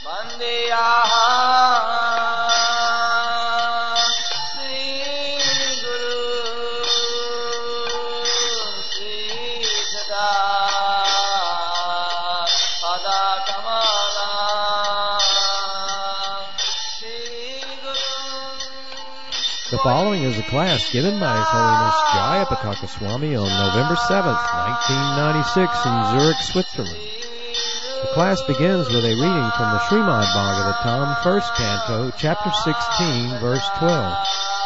Vandeyaham Sri Guru Sri Sada Pada Kamala The following is a class given by His Holiness Jayapataka Swami on November 7th, 1996 in Zurich, Switzerland. The class begins with a reading from the Srimad Bhagavatam, first canto, chapter 16, verse 12.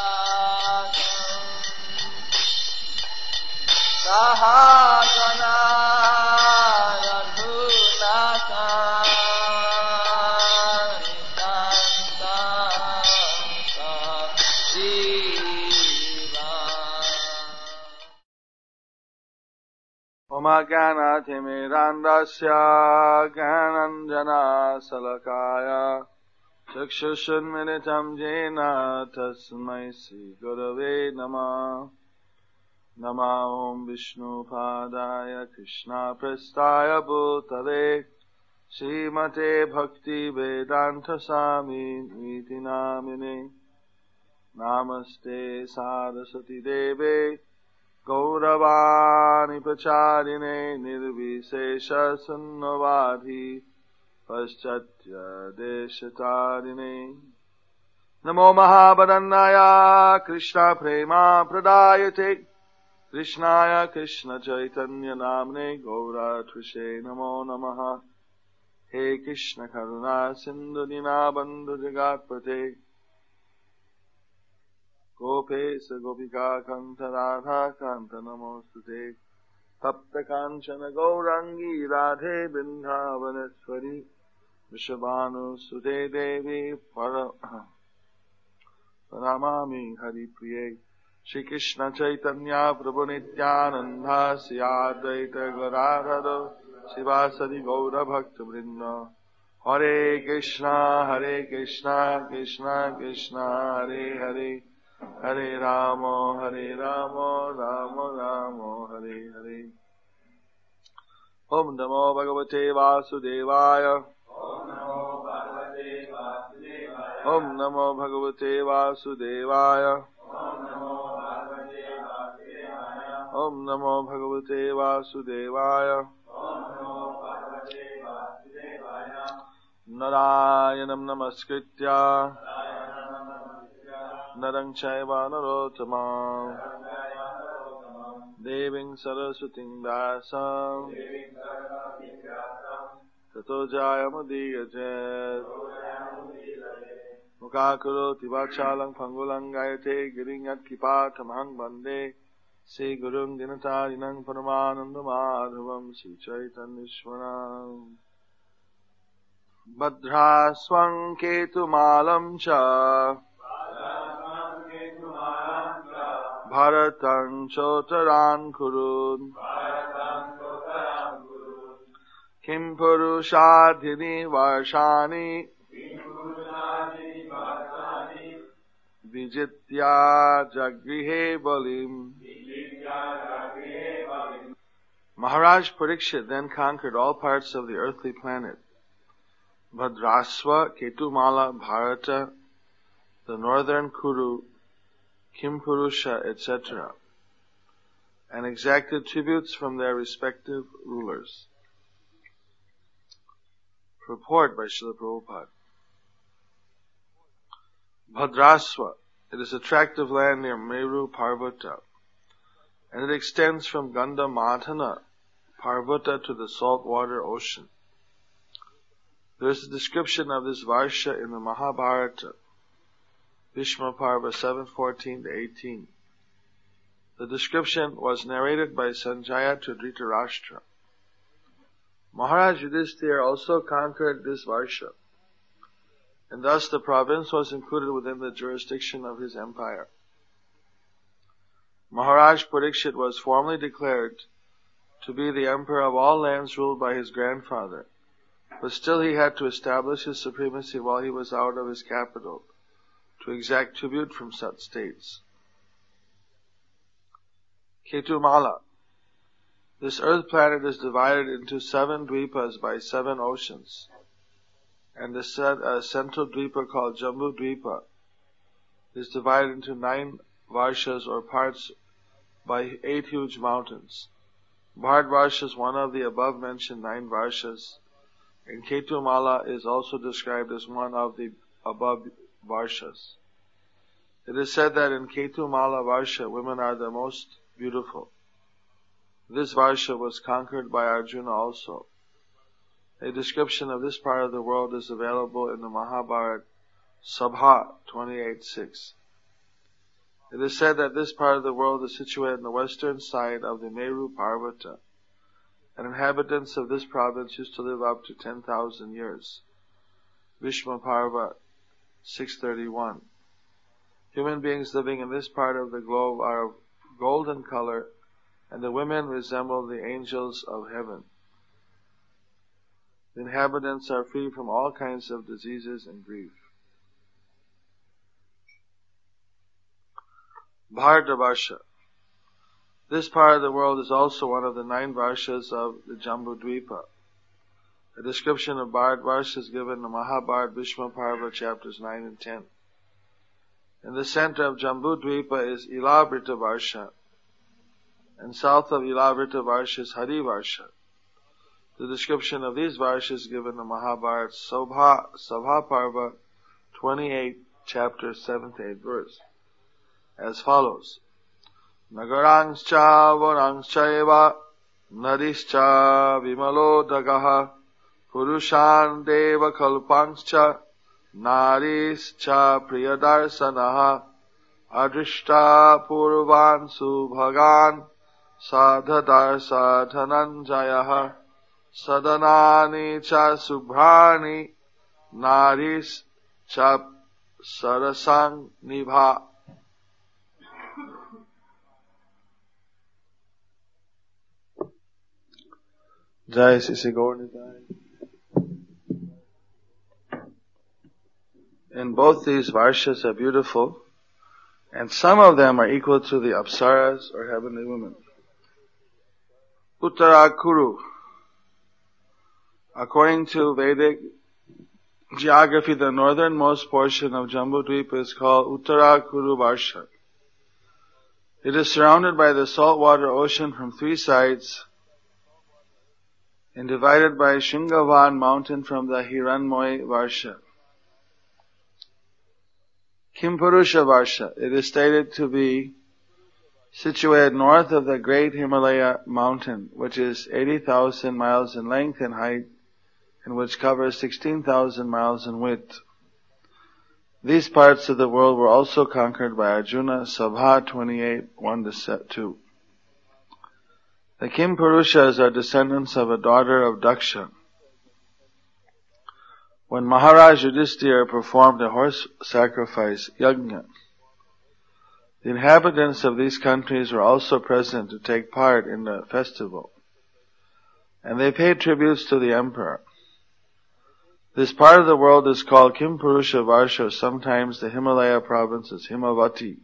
Omaganathimirandrasya Gananjana Salakaya Chakshushanmilitam Jena Tasmai Sri Gurave Namah Nama Om Vishnu Padaya Krishna Prestaya Bhutale Srimate Bhakti Vedanta Swami Niti Namine Namaste Saraswati Deve Gauravani Pacharine Nirvisesha Sunnavadhi Paschatya Deshatarine Namo Mahabharannaya Krishna Prema Pradayate Krishnaya Krishna Chaitanya Namne Gaura Trishe Namo Namaha He Krishna Karuna Sindhu Dinabandhu Jagatpate Gopesa Gopika Kanta Radha Kanta Namostute Tapta Kanchana Gaurangi Radhe Vrindavaneshwari Vishabhanu Sute Devi Paramami Hari Priye Shri Krishna Chaitanya Prabhu Nityananda Sri Advaita Gadadhara Sivasadi Gaura Bhakta Vrinda Hare Krishna Krishna Krishna Hare Hare Hare Rama Rama Rama Hare Hare Om Namo Bhagavate Vasudevaya Om Namo Bhagavate Vasudevaya Om Namo Bhagavate Vasudevaya Narayanam Namaskritya Narang Chaiva Narottamam Deving Saraswating Vyasam Tato Jayamudigajet Mukakaroti Vachalang Pangulang Gayate Giringat Kipatamhang Bande Sri Gurung Dinatarinang Paramananda Madhavam Sri Chaitanyeshwaram Bhadraswang Ketumalam Cha Bharatan Chotaran Kurun Kim Purushadhini Varshani Vijitya Jagrihe Balim. Maharaj Parikshit then conquered all parts of the earthly planet. Bhadrasva, Ketumala, Bharata, the northern Kuru, Kimpurusha, etc., and exacted tributes from their respective rulers. Purport by Srila Prabhupada. Bhadrasva, it is a tract of land near Meru Parvata, and it extends from Gandhamadhana Parvata to the saltwater ocean. There is a description of this Varsha in the Mahabharata, Bhishma Parva 7:14-18. The description was narrated by Sanjaya to Dhritarashtra. Maharaj Yudhishthira also conquered this Varsha, and thus the province was included within the jurisdiction of his empire. Maharaj Parikshit was formally declared to be the emperor of all lands ruled by his grandfather, but still he had to establish his supremacy while he was out of his capital, to exact tribute from such states. Ketumala. This earth planet is divided into 7 dvipas by 7 oceans, and the central Dvipa called Jambu Dvipa is divided into 9 varshas or parts by 8 huge mountains. Bharatvarsha is one of the above mentioned 9 varshas, and Ketumala is also described as one of the above varshas. It is said that in Ketumala Varsha, women are the most beautiful. This Varsha was conquered by Arjuna also. A description of this part of the world is available in the Mahabharata Sabha 28:6. It is said that this part of the world is situated on the western side of the Meru Parvata, and inhabitants of this province used to live up to 10,000 years. Bhishma Parva 6:31. Human beings living in this part of the globe are of golden color, and the women resemble the angels of heaven. The inhabitants are free from all kinds of diseases and grief. Bharatavarsha. This part of the world is also one of the 9 varshas of the Jambu Dvipa. A description of Bharatvarsha is given in the Mahabharata Bhishma Parva chapters 9 and 10. In the center of Jambu Dvipa is Ilavrita Varsha, and south of Ilavrita Varsha is Hari Varsha. The description of these varshas is given in the Mahabharata Sabha Parva 28, chapter 7th 8th verse, as follows. Nagarangscha varangscha eva nadischa vimalodagaha purushan deva kalpangscha narischa priyadarsanaha adrishta purvan subhagan sadhadarsa dhananjayaha sadanani cha subhrani naris cha sarasang nibha. Jai Sisi Gaur-Nitai. And both these varshas are beautiful, and some of them are equal to the Apsaras or heavenly women. Uttarakuru. According to Vedic geography, the northernmost portion of Jambudvipa is called Uttarakuru Varsha. It is surrounded by the saltwater ocean from 3 sides and divided by Shringavan mountain from the Hiranmoy Varsha. Kimpurusha Varsha. It is stated to be situated north of the great Himalaya mountain, which is 80,000 miles in length and height, and which covers 16,000 miles in width. These parts of the world were also conquered by Arjuna, Sabha 28, 1-2. The Kimpurushas are descendants of a daughter of Daksha. When Maharaj Yudhisthira performed a horse sacrifice, Yajna, the inhabitants of these countries were also present to take part in the festival, and they paid tributes to the emperor. This part of the world is called Kimpurusha Varsha, sometimes the Himalaya province is Himavati.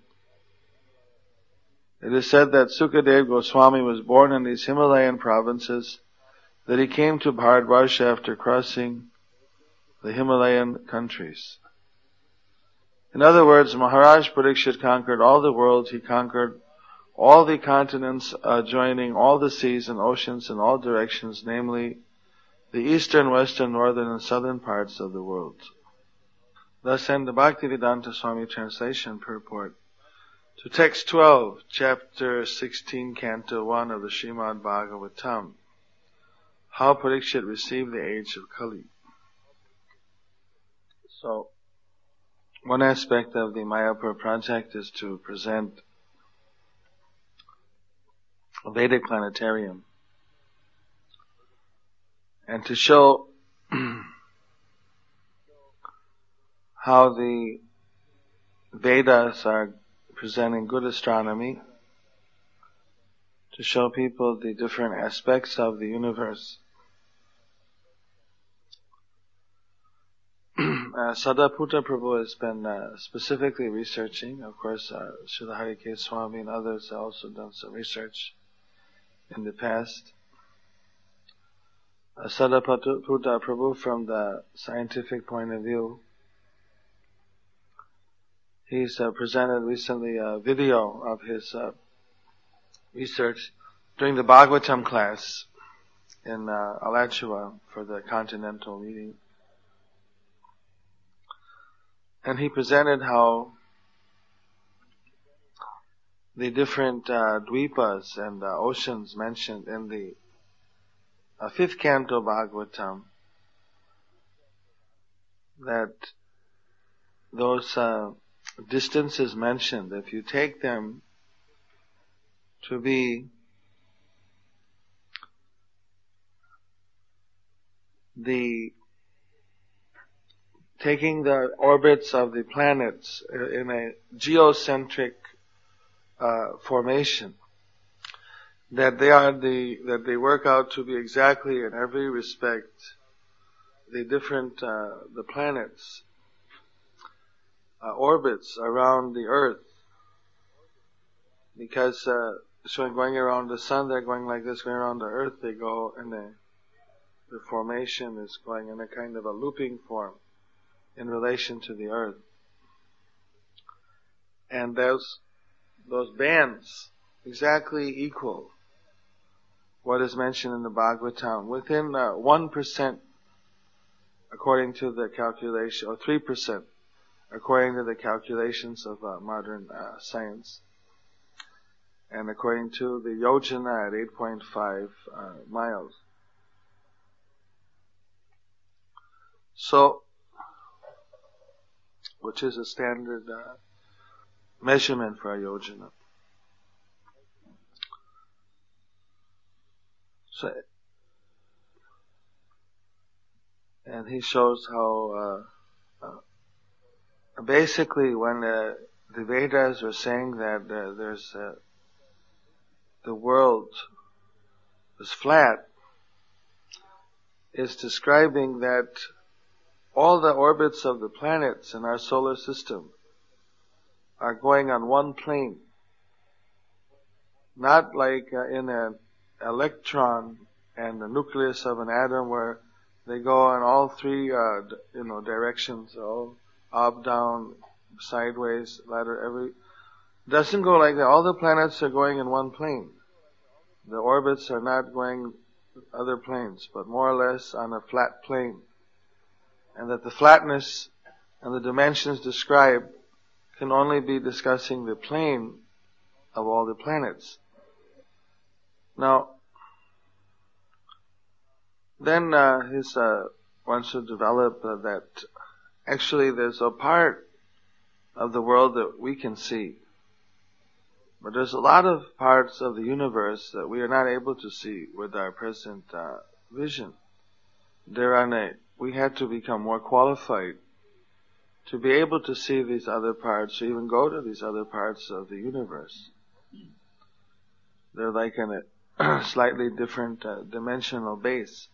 It is said that Sukadev Goswami was born in these Himalayan provinces, that he came to Bharatvarsha after crossing the Himalayan countries. In other words, Maharaj Parikshit conquered all the world. He conquered all the continents joining all the seas and oceans in all directions, namely the eastern, western, northern, and southern parts of the world. Thus end the Bhaktivedanta Swami translation purport to text 12, chapter 16, canto 1 of the Srimad Bhagavatam. How Parikshit received the age of Kali. So, one aspect of the Mayapur project is to present a Vedic planetarium and to show how the Vedas are presenting good astronomy, to show people the different aspects of the universe. Sadaputa Prabhu has been specifically researching. Of course, Srila Harikesh Swami and others have also done some research in the past. Sariputta Prabhu, from the scientific point of view, he's presented recently a video of his research during the Bhagavatam class in Alachua for the continental meeting. And he presented how the different dvipas and oceans mentioned in the fifth canto Bhagavatam, that those distances mentioned, if you take them to be taking the orbits of the planets in a geocentric formation, that they work out to be exactly in every respect the different the planets orbits around the earth, because so going around the sun they're going like this, going around the earth they go in the formation is going in a kind of a looping form in relation to the earth. And those bands exactly equal what is mentioned in the Bhagavatam, within 1% according to the calculation, or 3% according to the calculations of modern science, and according to the yojana at 8.5 miles. So, which is a standard measurement for a yojana. So, and he shows how basically when the Vedas are saying that there's the world is flat, is describing that all the orbits of the planets in our solar system are going on one plane. Not like in an electron and the nucleus of an atom where they go in all three directions, all up, down, sideways, ladder, doesn't go like that. All the planets are going in one plane. The orbits are not going other planes, but more or less on a flat plane. And that the flatness and the dimensions described can only be discussing the plane of all the planets. Now, then wants to develop that actually there's a part of the world that we can see, but there's a lot of parts of the universe that we are not able to see with our present vision. We had to become more qualified to be able to see these other parts, or even go to these other parts of the universe. They're like in a slightly different dimensional base.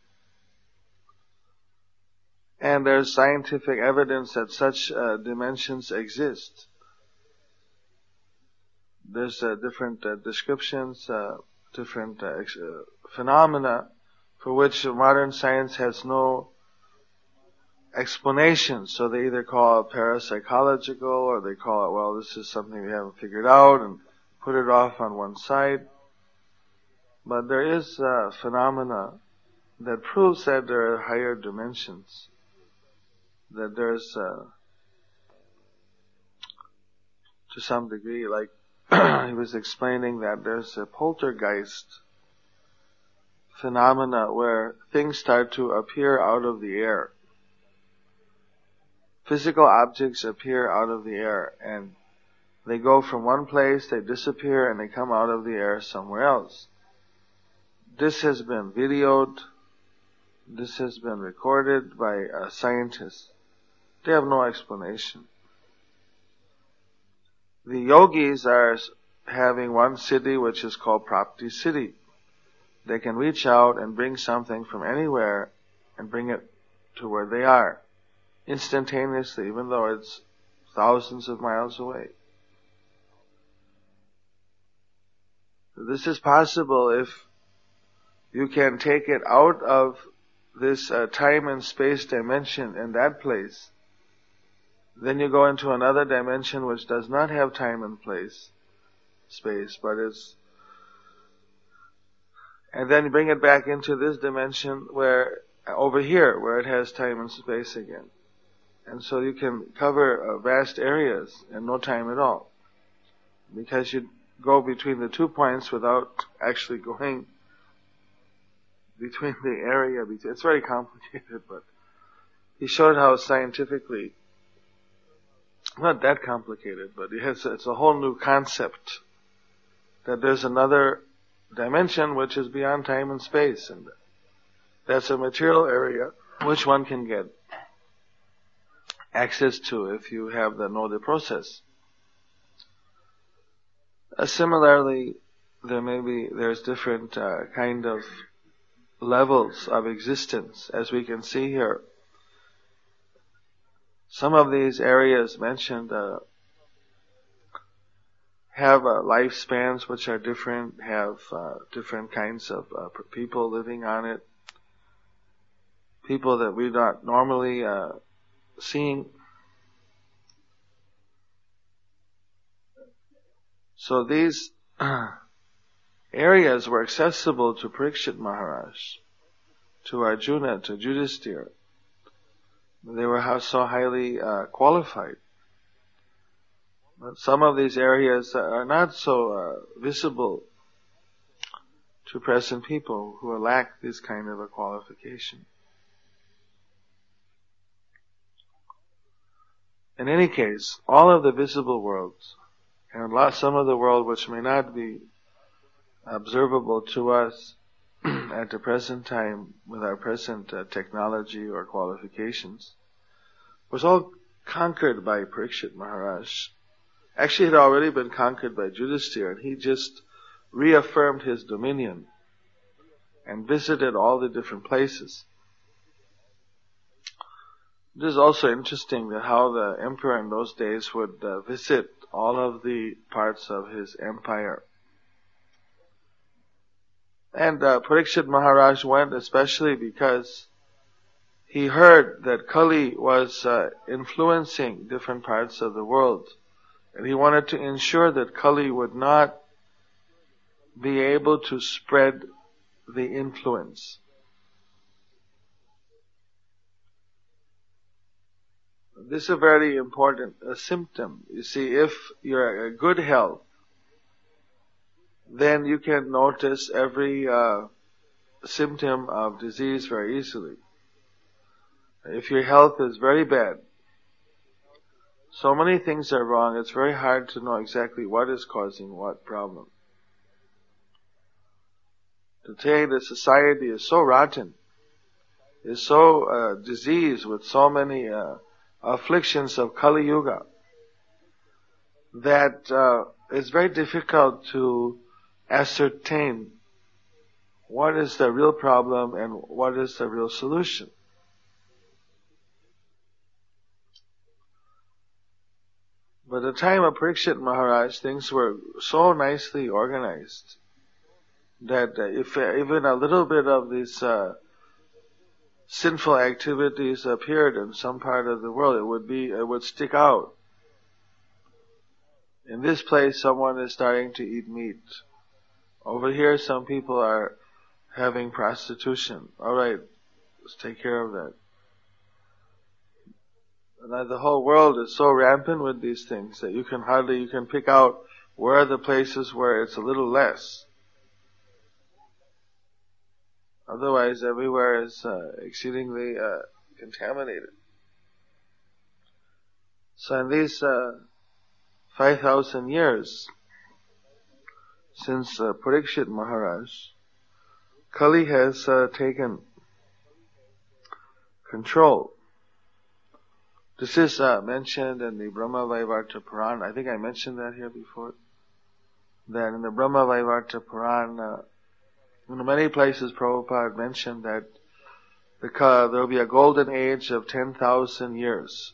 And there's scientific evidence that such dimensions exist. There's different descriptions, different phenomena for which modern science has no explanation. So they either call it parapsychological, or they call it, well, this is something we haven't figured out, and put it off on one side. But there is a phenomena that proves that there are higher dimensions, that there's to some degree, like he was explaining that there's a poltergeist phenomena where things start to appear out of the air. Physical objects appear out of the air, and they go from one place, they disappear, and they come out of the air somewhere else. This has been videoed, this has been recorded by scientists. They have no explanation. The yogis are having one city which is called Prapti City. They can reach out and bring something from anywhere and bring it to where they are instantaneously, even though it's thousands of miles away. This is possible if you can take it out of this time and space dimension in that place. Then you go into another dimension which does not have time and space, but and then you bring it back into this dimension over here, where it has time and space again. And so you can cover vast areas in no time at all. Because you go between the 2 points without actually going between the area. It's very complicated, but he showed how scientifically, not that complicated, but it's a whole new concept that there's another dimension which is beyond time and space, and that's a material area which one can get access to if you know the process. Similarly, there's different kind of levels of existence, as we can see here. Some of these areas mentioned have lifespans which are different, have different kinds of people living on it, people that we're not normally seeing. So these areas were accessible to Parikshit Maharaj, to Arjuna, to Yudhisthira. They were so highly qualified. But some of these areas are not so visible to present people who lack this kind of a qualification. In any case, all of the visible worlds, and some of the world which may not be observable to us at the present time with our present technology or qualifications, was all conquered by Parikshit Maharaj. Actually, it had already been conquered by Yudhisthira, and he just reaffirmed his dominion and visited all the different places. It is also interesting that how the emperor in those days would visit all of the parts of his empire. And Parikshit Maharaj went especially because he heard that Kali was influencing different parts of the world. And he wanted to ensure that Kali would not be able to spread the influence. This is a very important symptom. You see, if you're in good health, then you can notice every symptom of disease very easily. If your health is very bad, so many things are wrong, it's very hard to know exactly what is causing what problem. Today the society is so rotten, is so diseased with so many afflictions of Kali Yuga, that it's very difficult to ascertain what is the real problem and what is the real solution. But at the time of Parikshit Maharaj, things were so nicely organized that if even a little bit of these sinful activities appeared in some part of the world, it would stick out. In this place, someone is starting to eat meat. Over here, some people are having prostitution. All right, let's take care of that. And the whole world is so rampant with these things that you can pick out where are the places where it's a little less. Otherwise, everywhere is exceedingly contaminated. So in these 5,000 years since Parikshit Maharaj, Kali has taken control. This is mentioned in the Brahma Vaivarta Purana. I think I mentioned that here before. That in the Brahma Vaivarta Purana, in many places Prabhupada mentioned that there will be a golden age of 10,000 years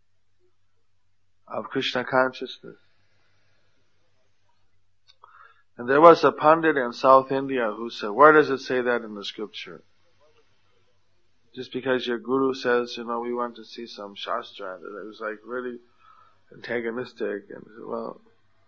of Krishna consciousness. And there was a Pandit in South India who said, where does it say that in the scripture? Just because your guru says, we want to see some shastra, and it was like really antagonistic, and said, well,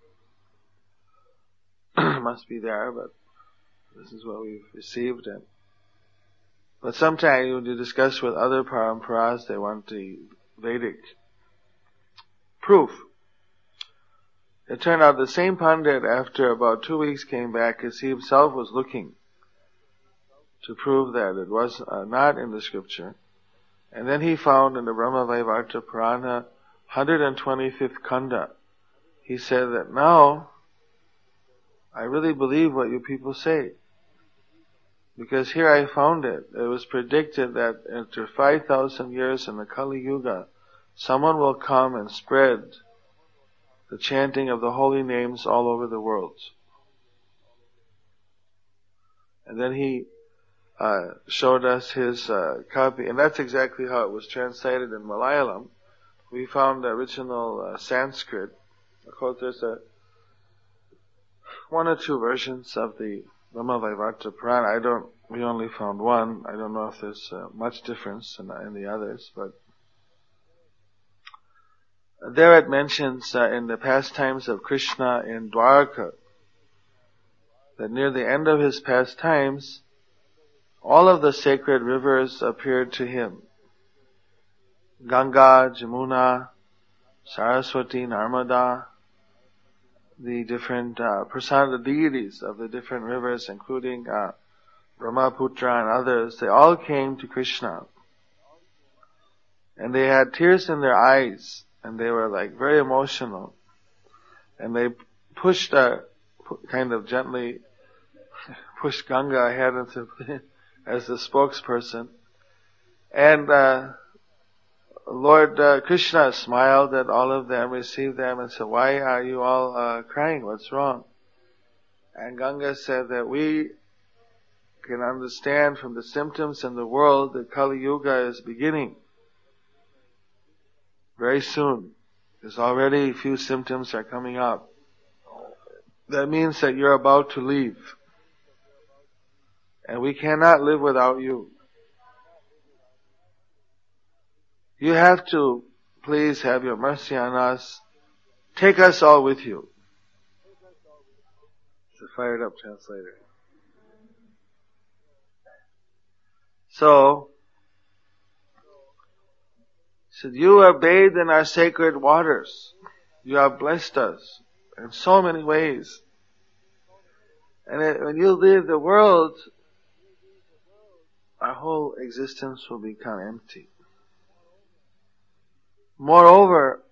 it must be there, but this is what we've received. But sometimes when you discuss with other paramparas, they want the Vedic proof. It turned out the same Pandit, after about 2 weeks, came back because he himself was looking to prove that it was not in the scripture. And then he found in the Brahma Vaivarta Purana, 125th Kanda, he said that now I really believe what you people say. Because here I found it. It was predicted that after 5,000 years in the Kali Yuga, someone will come and spread the chanting of the holy names all over the world. And then he showed us his copy, and that's exactly how it was translated in Malayalam. We found the original Sanskrit. Of course, there's one or two versions of the Brahma Vaivarta Purana. We only found one. I don't know if there's much difference in the others, but there it mentions in the pastimes of Krishna in Dwarka that near the end of his pastimes, all of the sacred rivers appeared to him. Ganga, Jamuna, Saraswati, Narmada, the different persona deities of the different rivers, including Brahmaputra and others, they all came to Krishna. And they had tears in their eyes, and they were like very emotional. And they kind of gently pushed Ganga ahead as the spokesperson. And Lord Krishna smiled at all of them, received them, and said, why are you all crying? What's wrong? And Ganga said that we can understand from the symptoms in the world that Kali Yuga is beginning very soon. There's already a few symptoms are coming up. That means that you're about to leave. And we cannot live without you. You have to please have your mercy on us. Take us all with you. It's a fired up translator. So, he said, you are bathed in our sacred waters. You have blessed us in so many ways. And when you leave the world, our whole existence will become empty. Moreover,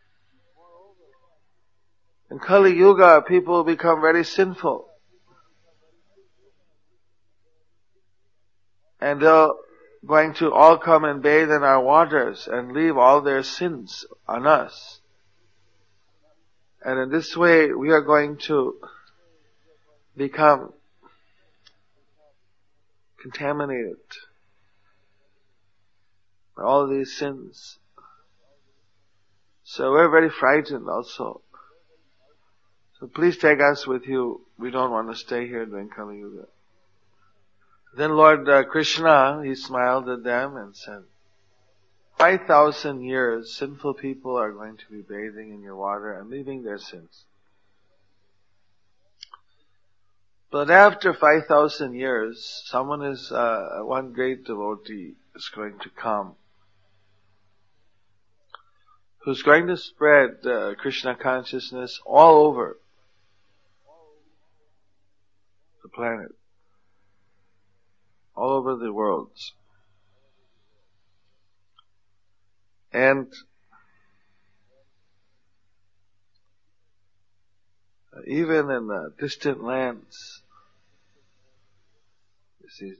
in Kali Yuga, people will become very sinful. And they're going to all come and bathe in our waters and leave all their sins on us. And in this way, we are going to become contaminated by all these sins. So we're very frightened also. So please take us with you. We don't want to stay here during Kali Yuga. Then Lord Krishna, he smiled at them and said, 5,000 years, sinful people are going to be bathing in your water and leaving their sins. But after 5,000 years, one great devotee is going to come, who's going to spread Krishna consciousness all over the planet, all over the world. And even in the distant lands, you see,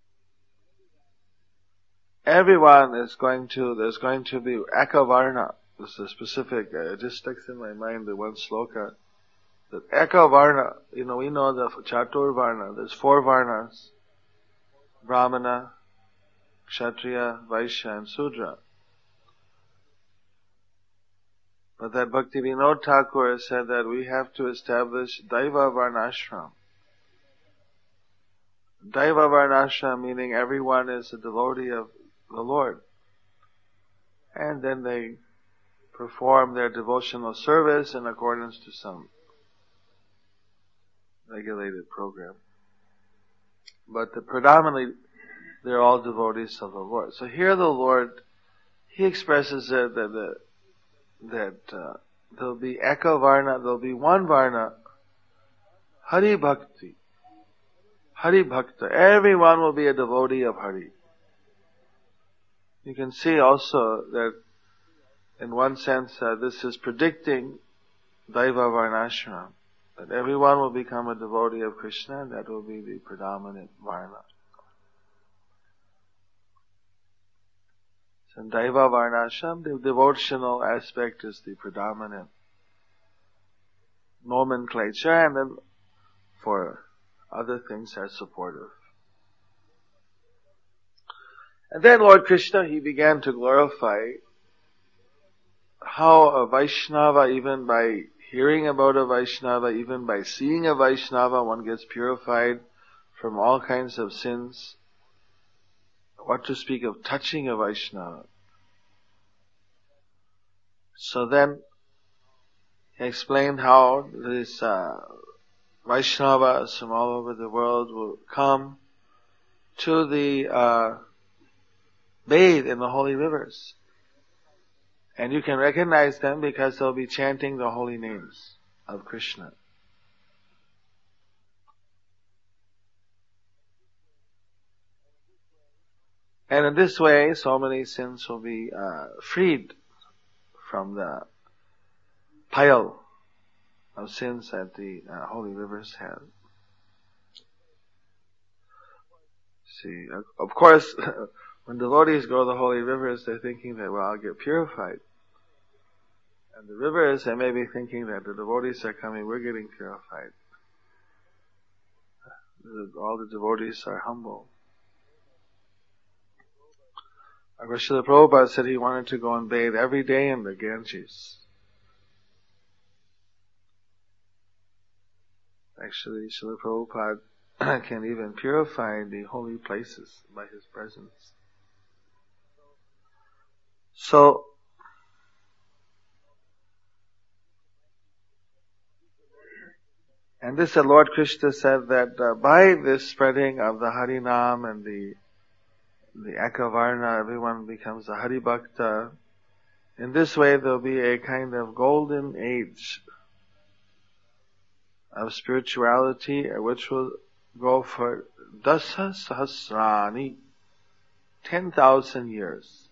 there's going to be Ekavarna. This is a specific, it just sticks in my mind, the one sloka. That Ekavarna, we know the Chatur Varna, there's 4 Varnas. Brahmana, Kshatriya, Vaishya and Sudra. But that Bhaktivinoda Thakur said that we have to establish Daiva Varnashram. Daiva Varnashram meaning everyone is a devotee of the Lord. And then they perform their devotional service in accordance to some regulated program. But predominantly, they're all devotees of the Lord. So here the Lord, He expresses that there'll be Eka Varna, there'll be one Varna, Hari Bhakti. Hari Bhakta. Everyone will be a devotee of Hari. You can see also that in one sense this is predicting Daiva Varnashram. That everyone will become a devotee of Krishna, and that will be the predominant Varna. So in Daiva Varnashram, the devotional aspect is the predominant nomenclature, and then for other things are supportive. And then Lord Krishna, He began to glorify how a Vaishnava, even by hearing about a Vaishnava, even by seeing a Vaishnava, one gets purified from all kinds of sins. What to speak of touching a Vaishnava? So then, He explained how these Vaishnavas from all over the world will come to the bathe in the holy rivers. And you can recognize them because they'll be chanting the holy names of Krishna. And in this way, so many sins will be freed from the pile of sins that the holy rivers have. See, of course, when devotees go to the holy rivers, they're thinking that, well, I'll get purified. And the rivers, they may be thinking that the devotees are coming, we're getting purified. All the devotees are humble. Srila Prabhupada said he wanted to go and bathe every day in the Ganges. Actually, Srila Prabhupada can even purify the holy places by his presence. So, and this Lord Krishna said that by this spreading of the Harinam and the Ekavarna, everyone becomes a Hari Bhakta. In this way, there'll be a kind of golden age of spirituality, which will go for Dasa Sahasrani, 10,000 years.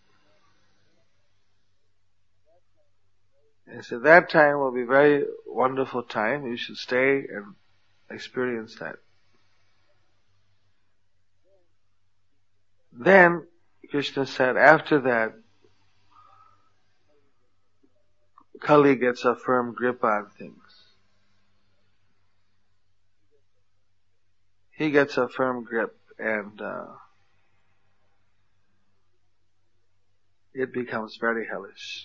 And so that time will be a very wonderful time. You should stay and experience that. Then, Krishna said, after that, Kali gets a firm grip on things. He gets a firm grip, and it becomes very hellish.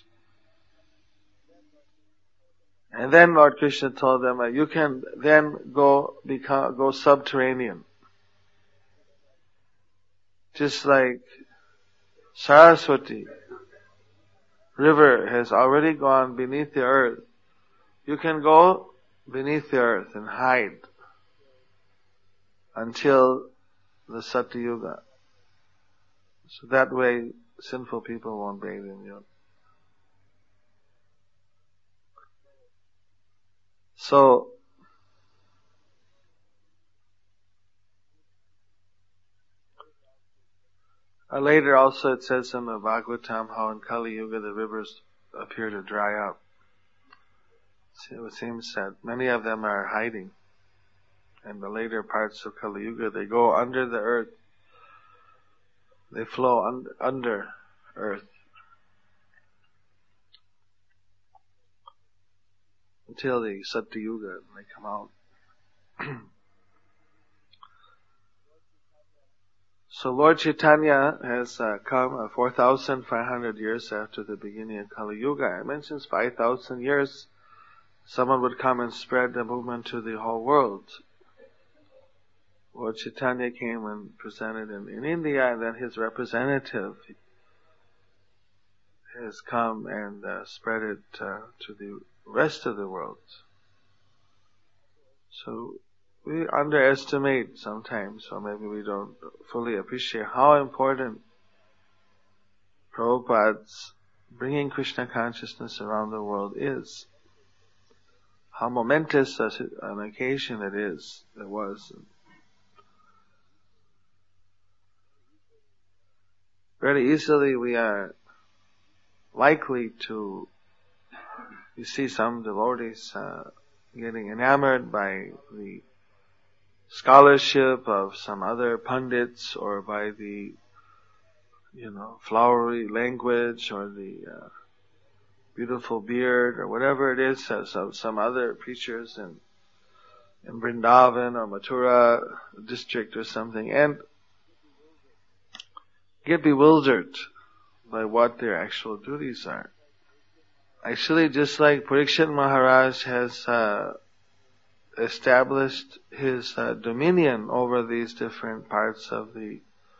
And then Lord Krishna told them, you can then go subterranean. Just like Saraswati river has already gone beneath the earth, you can go beneath the earth and hide until the Satyuga. So that way sinful people won't bathe in you. So, later also it says in the Bhagavatam how in Kali Yuga the rivers appear to dry up. It seems that many of them are hiding. In the later parts of Kali Yuga, they go under the earth. They flow under earth until the Satyuga and they come out. So Lord Chaitanya has come 4,500 years after the beginning of Kali Yuga. It mentions 5,000 years someone would come and spread the movement to the whole world. Lord Chaitanya came and presented in India, and then his representative has come and spread it to the rest of the world. So we underestimate sometimes, or maybe we don't fully appreciate how important Prabhupada's bringing Krishna consciousness around the world is. How momentous an occasion it was. Very easily we are likely to, you see some devotees getting enamored by the scholarship of some other pundits, or by the, flowery language, or the beautiful beard, or whatever it is, of some other preachers in Vrindavan or Mathura district or something, and get bewildered by what their actual duties are. Actually, just like Parikshit Maharaj has established his dominion over these different parts of the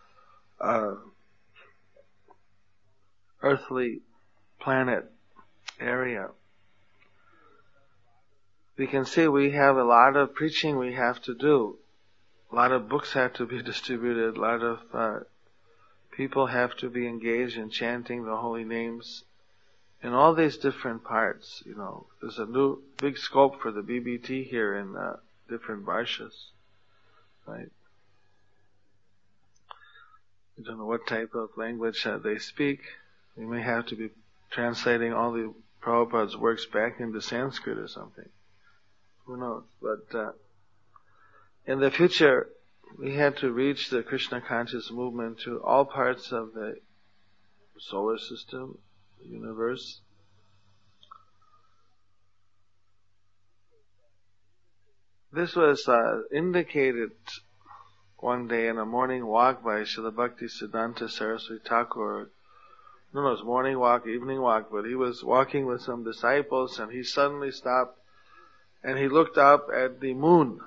earthly planet area, we can see we have a lot of preaching we have to do. A lot of books have to be distributed. A lot of people have to be engaged in chanting the holy names in all these different parts. There's a new big scope for the BBT here in different varshas, right? I don't know what type of language they speak. We may have to be translating all the Prabhupada's works back into Sanskrit or something. Who knows? But in the future, we have to reach the Krishna conscious movement to all parts of the solar system, the universe. This was indicated one day in a morning walk by Srila Bhakti Siddhanta Saraswati Thakur. No, it was morning walk, evening walk, but he was walking with some disciples, and he suddenly stopped and he looked up at the moon.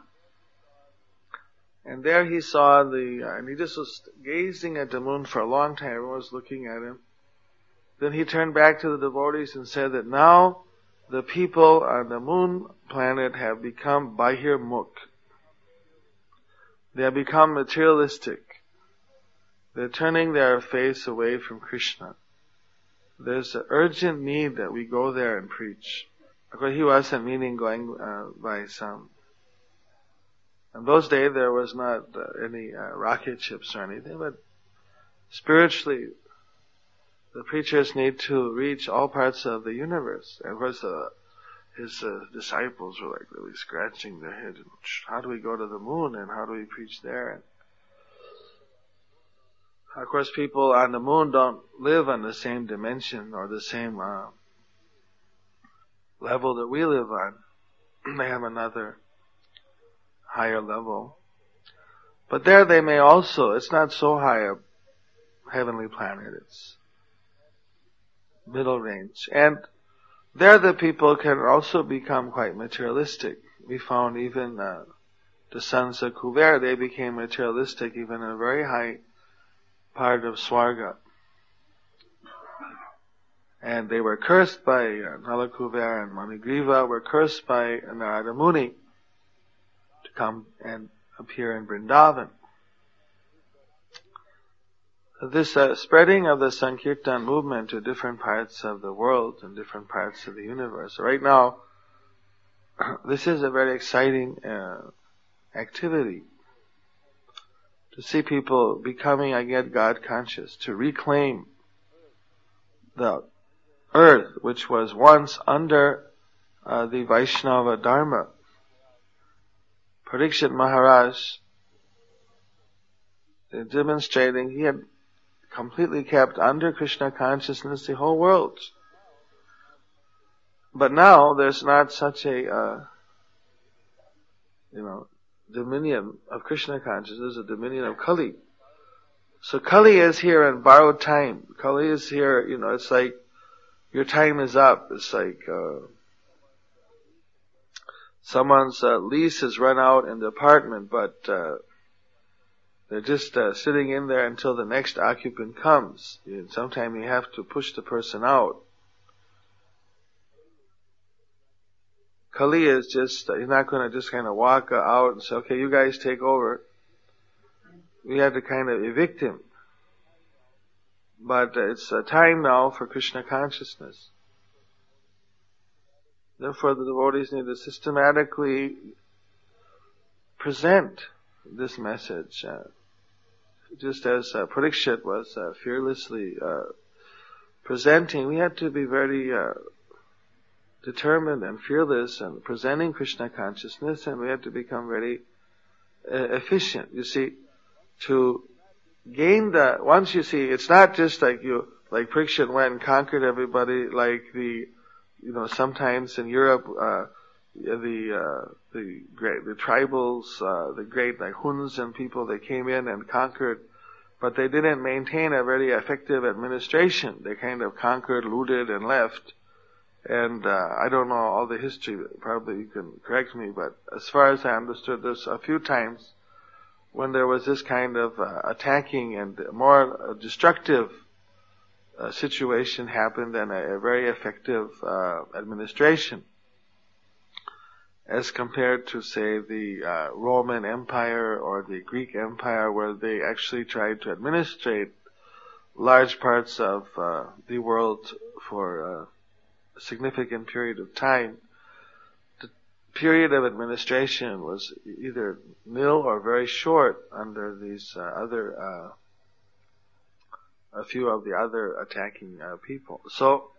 And there he saw and he just was gazing at the moon for a long time. Everyone was looking at him. Then he turned back to the devotees and said that now the people on the moon planet have become Bahirmukh. They have become materialistic. They're turning their face away from Krishna. There's an urgent need that we go there and preach. Of course, he wasn't meaning going by some. In those days, there was not any rocket ships or anything, but spiritually, the preachers need to reach all parts of the universe. And of course, his disciples were like really scratching their head. How do we go to the moon, and how do we preach there? And of course, people on the moon don't live on the same dimension or the same level that we live on. They have another higher level. But there they may also, it's not so high a heavenly planet, it's middle range. And there the people can also become quite materialistic. We found even the sons of Kuber, they became materialistic even in a very high part of Swarga. And they were cursed by Nala Kuber, and Manigriva were cursed by Narada Muni to come and appear in Vrindavan. This spreading of the Sankirtan movement to different parts of the world and different parts of the universe. Right now, this is a very exciting activity. To see people becoming again God conscious, to reclaim the earth which was once under the Vaishnava Dharma. Parikshit Maharaj demonstrating he had completely kept under Krishna consciousness the whole world. But now there's not such a dominion of Krishna consciousness, a dominion of Kali. So Kali is here in borrowed time. Kali is here, it's like your time is up. It's like someone's lease has run out in the apartment, but they're just sitting in there until the next occupant comes. Sometimes you have to push the person out. Kali is just, you're not going to just kind of walk out and say, okay, you guys take over. We have to kind of evict him. But it's time now for Krishna consciousness. Therefore, the devotees need to systematically present this message. Just as Parikshit was fearlessly presenting, we have to be very determined and fearless in presenting Krishna consciousness, and we have to become very efficient. You see, to gain once you see, it's not just like Parikshit went and conquered everybody, like sometimes in Europe, the tribals, the great like Huns and people, they came in and conquered, but they didn't maintain a very effective administration. They kind of conquered, looted, and left. And I don't know all the history, probably you can correct me, but as far as I understood, there's a few times when there was this kind of attacking and more destructive situation happened than a very effective administration, as compared to, say, the Roman Empire or the Greek Empire, where they actually tried to administrate large parts of the world for a significant period of time. The period of administration was either nil or very short under these a few of the other attacking people. So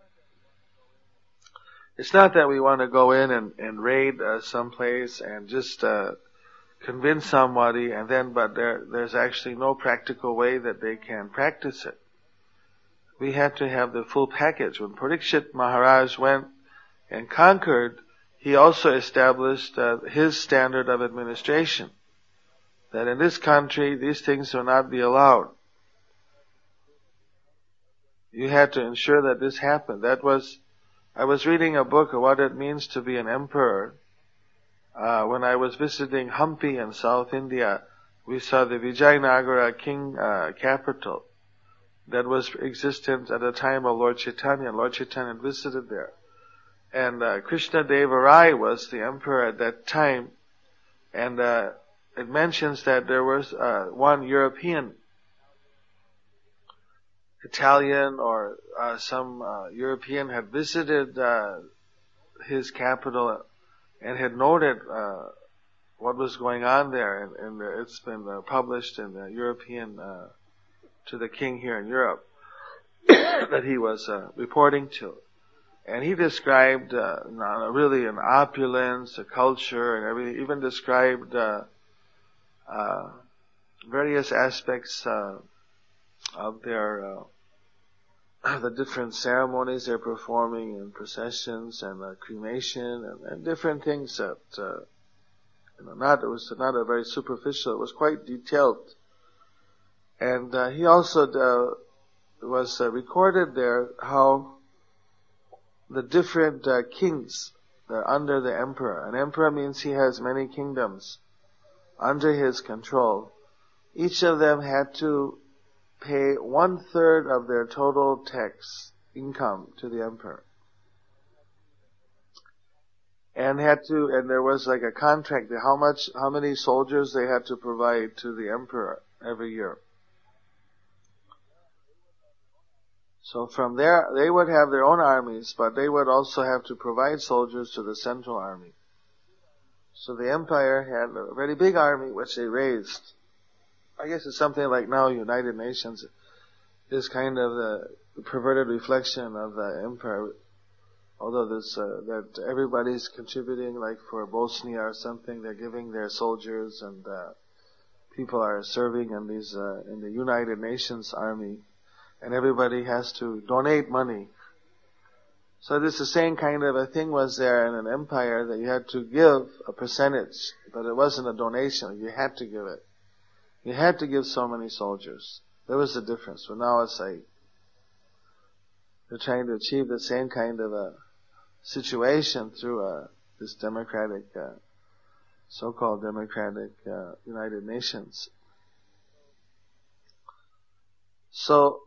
it's not that we want to go in and raid some place and just convince somebody, but there's actually no practical way that they can practice it. We have to have the full package. When Parikshit Maharaj went and conquered, he also established his standard of administration. That in this country, these things will not be allowed. You had to ensure that this happened. I was reading a book of what it means to be an emperor. When I was visiting Hampi in South India, we saw the Vijayanagara king capital that was existent at the time of Lord Chaitanya. Lord Chaitanya visited there. And Krishna Deva Rai was the emperor at that time. And it mentions that there was one European, Italian or some European had visited his capital and had noted what was going on there. And it's been published in the European to the king here in Europe that he was reporting to. And he described really an opulence, a culture, and everything. Even described various aspects of their the different ceremonies they're performing, and processions, and cremation, and different things that it was not a very superficial. It was quite detailed. And he also was recorded there how the different kings that are under the emperor. An emperor means he has many kingdoms under his control. Each of them had to pay 1/3 of their total tax income to the emperor. And there was like a contract, how many soldiers they had to provide to the emperor every year. So from there, they would have their own armies, but they would also have to provide soldiers to the central army. So the empire had a very big army, which they raised. I guess it's something like now United Nations is kind of the perverted reflection of the empire. Although that everybody's contributing, like for Bosnia or something, they're giving their soldiers, and people are serving in in the United Nations army. And everybody has to donate money. So this the same kind of a thing was there in an empire, that you had to give a percentage, but it wasn't a donation. You had to give it. You had to give so many soldiers. There was a difference. But now it's like they're trying to achieve the same kind of a situation through this democratic, so-called democratic United Nations. So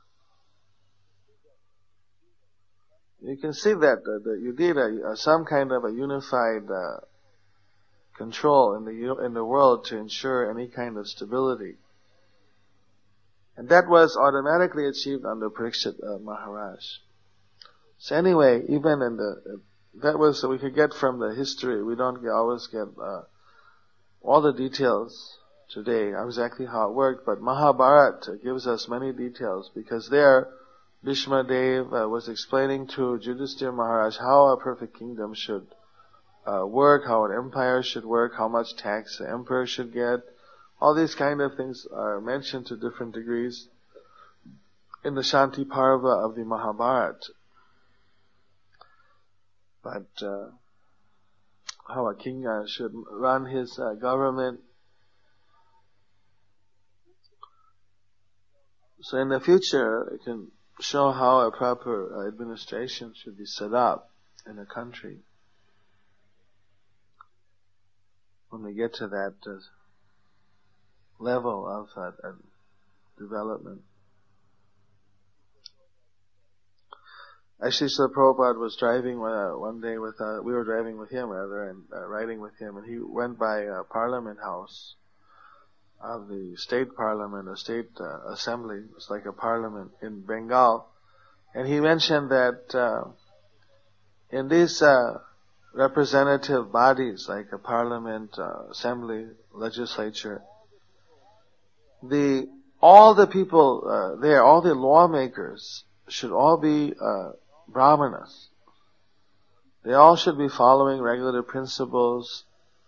you can see that you need some kind of a unified control in the world to ensure any kind of stability, and that was automatically achieved under Parikshit Maharaj. So anyway, even in that was we could get from the history. We don't always get all the details today, exactly how it worked, but Mahabharata gives us many details, because there Bhishma Dev was explaining to Yudhishthira Maharaj how a perfect kingdom should work, how an empire should work, how much tax the emperor should get. All these kind of things are mentioned to different degrees in the Shanti Parva of the Mahabharata. But how a king should run his government. So in the future, it can show how a proper administration should be set up in a country. When we get to that level of development. Actually, Srila Prabhupada was driving one day we were driving with him rather, and riding with him, and he went by Parliament House of the state parliament, a state assembly. It's like a parliament in Bengal. And he mentioned that in these representative bodies, like a parliament, assembly, legislature, all the people there, all the lawmakers should all be brahmanas. They all should be following regular principles.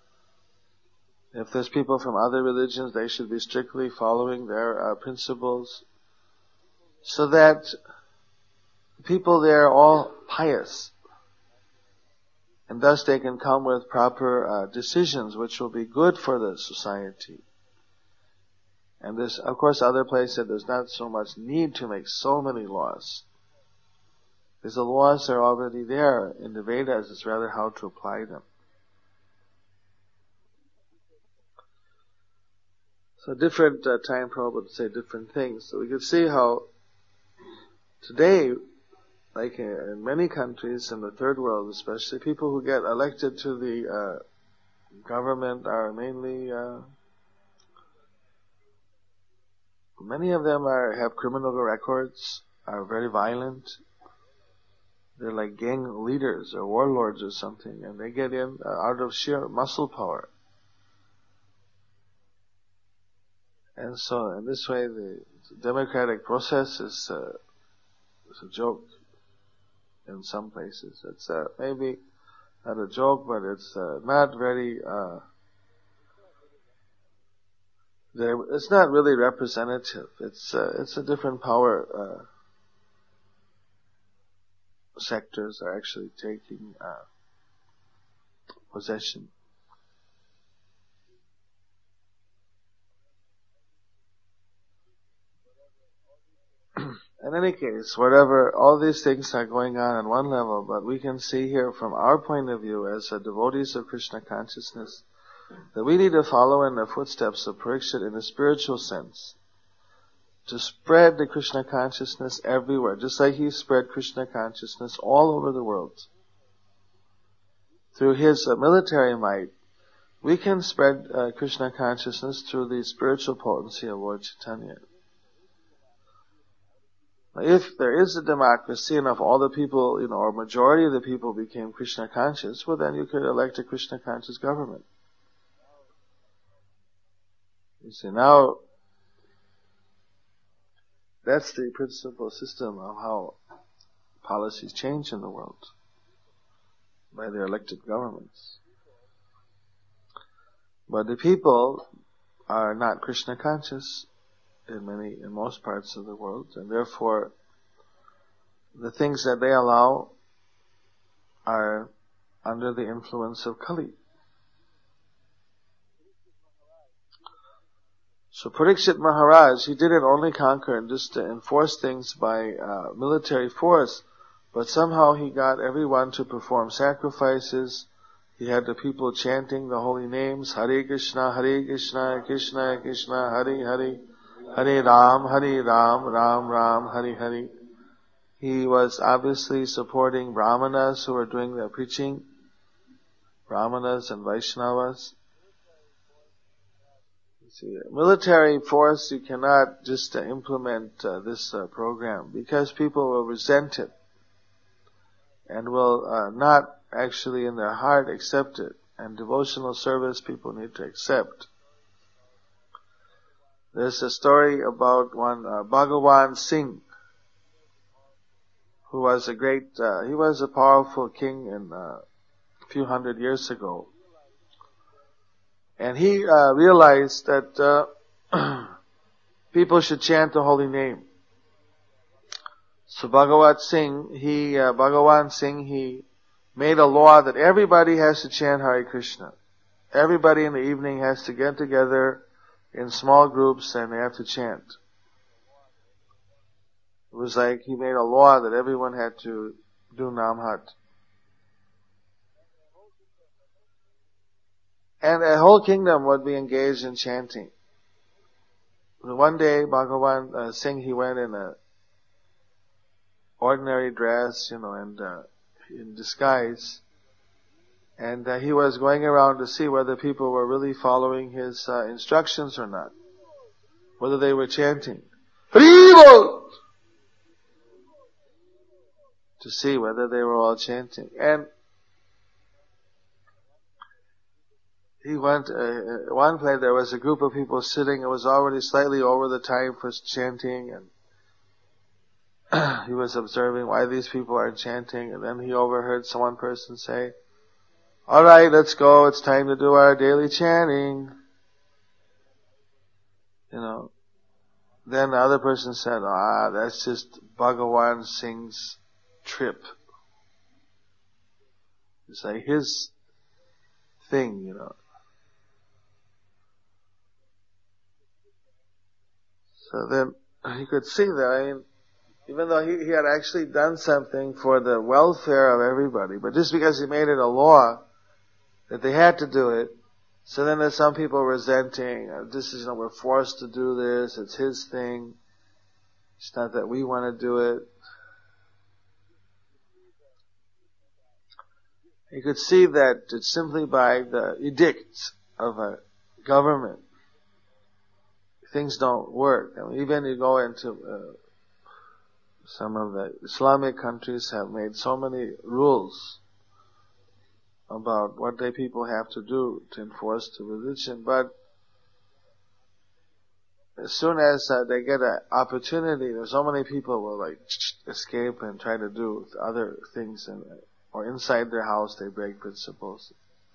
If there's people from other religions, they should be strictly following their principles, so that people there are all pious, and thus they can come with proper decisions which will be good for the society. And there's, of course, other places there's not so much need to make so many laws, because the laws are already there in the Vedas. It's rather how to apply them. So different time Prabhupada would say different things. So we could see how today, like in many countries in the third world especially, people who get elected to the government are mainly, many of them have criminal records, are very violent. They're like gang leaders or warlords or something, and they get in out of sheer muscle power. And so, in this way, the democratic process is a joke in some places. It's maybe not a joke, but it's not very. It's not really representative. It's a different power sectors are actually taking possession. In any case, whatever, all these things are going on one level, but we can see here from our point of view as devotees of Krishna consciousness that we need to follow in the footsteps of Parikshit in a spiritual sense, to spread the Krishna consciousness everywhere, just like he spread Krishna consciousness all over the world. Through his military might, we can spread Krishna consciousness through the spiritual potency of Lord Chaitanya. If there is a democracy and if all the people, or majority of the people became Krishna conscious, well then you could elect a Krishna conscious government. You see, now, that's the principal system of how policies change in the world, by their elected governments. But the people are not Krishna conscious in most parts of the world, and therefore the things that they allow are under the influence of Kali. So Parikshit Maharaj, he didn't only conquer and just enforce things by military force, but somehow he got everyone to perform sacrifices. He had the people chanting the holy names, Hare Krishna, Krishna Krishna, Hare Hare, Hare Ram, Ram Ram, Hare Hare. He was obviously supporting Brahmanas who were doing the preaching, Brahmanas and Vaishnavas. See, military force, you cannot just implement this program, because people will resent it and will not actually in their heart accept it. And devotional service people need to accept. There's a story about one Bhagawan Singh, who was he was a powerful king in a few hundred years ago. And he realized that people should chant the holy name. So Bhagawan Singh, he made a law that everybody has to chant Hare Krishna. Everybody in the evening has to get together in small groups and they have to chant. It was like he made a law that everyone had to do Namhat. And a whole kingdom would be engaged in chanting. One day, Bhagawan Singh, he went in a ordinary dress, and in disguise. And he was going around to see whether people were really following his instructions or not. Whether they were chanting. Haribol! To see whether they were all chanting. And he went, one place there was a group of people sitting, it was already slightly over the time for chanting, and he was observing why these people are chanting, and then he overheard one person say, "Alright, let's go, it's time to do our daily chanting." Then the other person said, that's just Bhagawan Singh's trip. It's like his thing, So then he could see that, even though he had actually done something for the welfare of everybody, but just because he made it a law that they had to do it, so then there's some people resenting, we're forced to do this, it's his thing, it's not that we want to do it. You could see that it's simply by the edicts of a government, things don't work. Even you go into some of the Islamic countries have made so many rules about what people have to do to enforce the religion, but as soon as they get an opportunity, there's so many people will escape and try to do other things, or inside their house they break principles.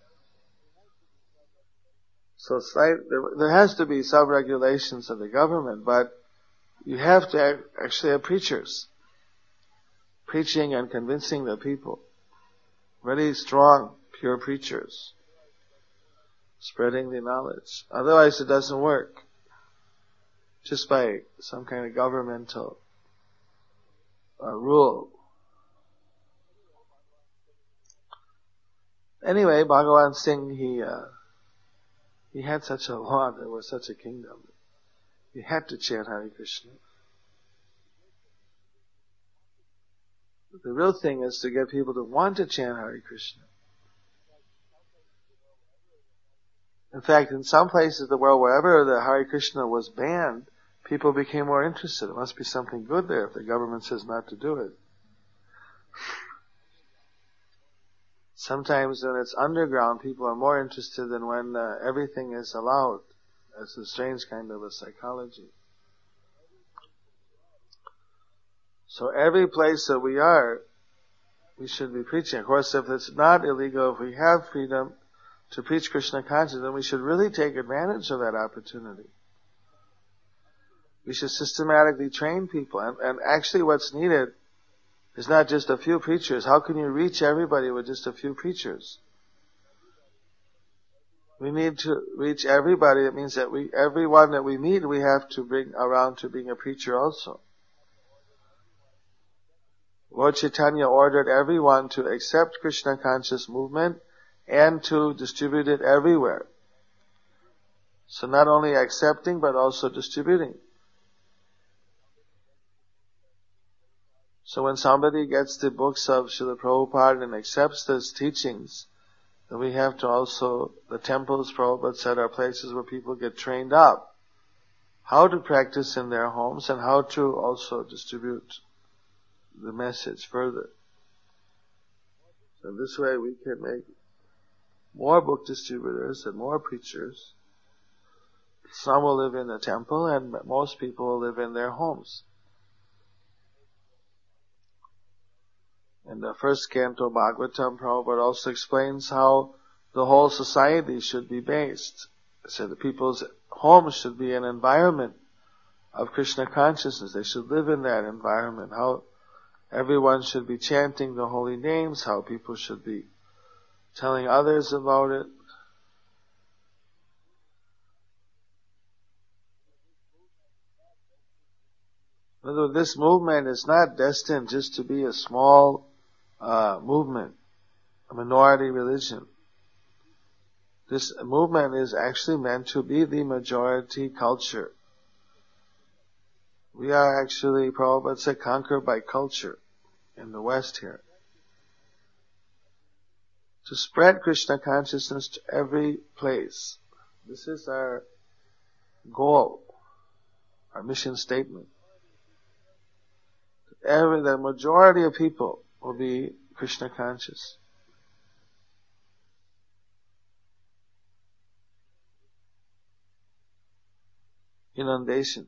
So it's there has to be some regulations of the government, but you have to actually have preachers preaching and convincing the people. Very strong, pure preachers spreading the knowledge. Otherwise it doesn't work. Just by some kind of governmental rule. Anyway, Bhagawan Singh, he had such a law, there was such a kingdom. He had to chant Hare Krishna. But the real thing is to get people to want to chant Hare Krishna. In fact, in some places of the world, wherever the Hare Krishna was banned, people became more interested. There must be something good there if the government says not to do it. Sometimes when it's underground, people are more interested than when everything is allowed. It's a strange kind of a psychology. So every place that we are, we should be preaching. Of course, if it's not illegal, if we have freedom to preach Krishna consciousness, then we should really take advantage of that opportunity. We should systematically train people. And actually what's needed is not just a few preachers. How can you reach everybody with just a few preachers? We need to reach everybody. It means that everyone that we meet, we have to bring around to being a preacher also. Lord Chaitanya ordered everyone to accept Krishna conscious movement and to distribute it everywhere. So not only accepting, but also distributing. So when somebody gets the books of Srila Prabhupada and accepts those teachings, then we have to also, the temples Prabhupada said are places where people get trained up how to practice in their homes and how to also distribute the message further. So this way we can make more book distributors and more preachers. Some will live in the temple and most people will live in their homes. In the first canto Bhagavatam, Prabhupada also explains how the whole society should be based. So the people's homes should be an environment of Krishna consciousness. They should live in that environment. How everyone should be chanting the holy names, how people should be telling others about it. This movement is not destined just to be a small movement, a minority religion. This movement is actually meant to be the majority culture. We are actually, Prabhupada said, conquered by culture in the West here. To spread Krishna consciousness to every place. This is our goal, our mission statement. The majority of people will be Krishna conscious. Inundation.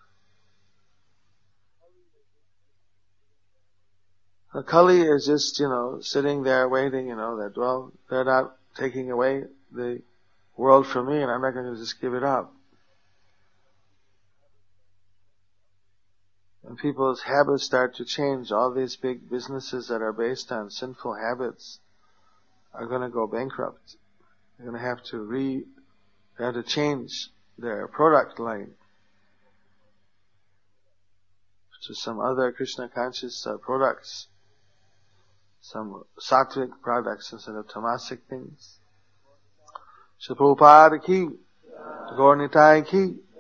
The Kali is just, sitting there waiting, that, well, they're not taking away the world from me and I'm not going to just give it up. And people's habits start to change. All these big businesses that are based on sinful habits are going to go bankrupt. They're going to have to change their product line to some other Krishna conscious products, some sattvic products instead of tamasic things. Shri Prabhupada ki, Gaur Nitai ki.